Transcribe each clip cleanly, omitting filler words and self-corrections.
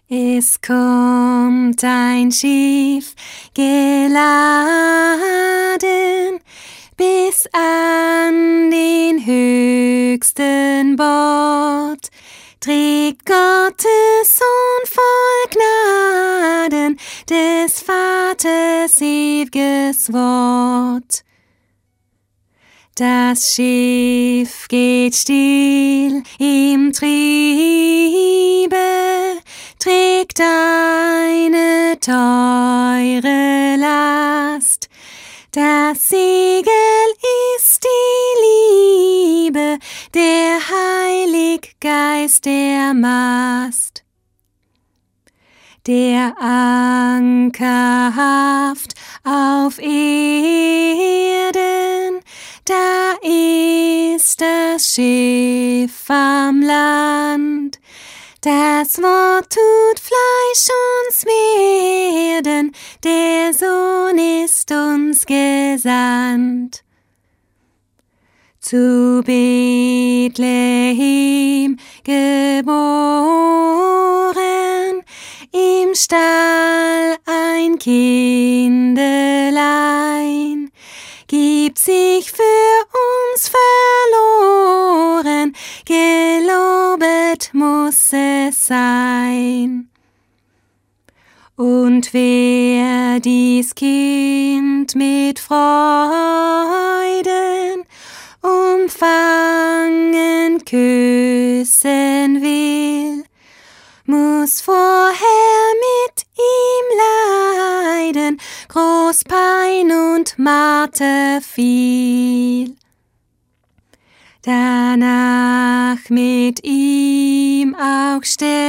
Es kommt ein Schiff geladen bis an den höchsten Bord, trägt Gottes Sohn voll Gnaden des Vaters ewiges Wort. Das Schiff geht still im Triebe, trägt eine teure Last. Das Segel ist die Liebe, der Heilige Geist der Mast. Der Anker haft auf Erden, da ist das Schiff am Land. Das Wort tut Fleisch uns werden, der Sohn ist uns gesandt. Zu Bethlehem geboren, im Stall ein Kindelein, gibt sich für uns verloren, gelobet muss es sein. Und wer dies Kind mit Freuden umfangen, küssen will, muss vorher mit ihm leiden, groß Pein und Marter viel. Danach mit ihm auch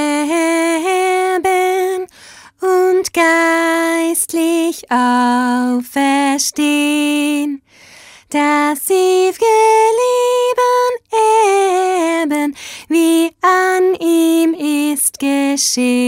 sterben und geistlich auferstehen, das ewige Leben erben, wie an ihm ist geschehen.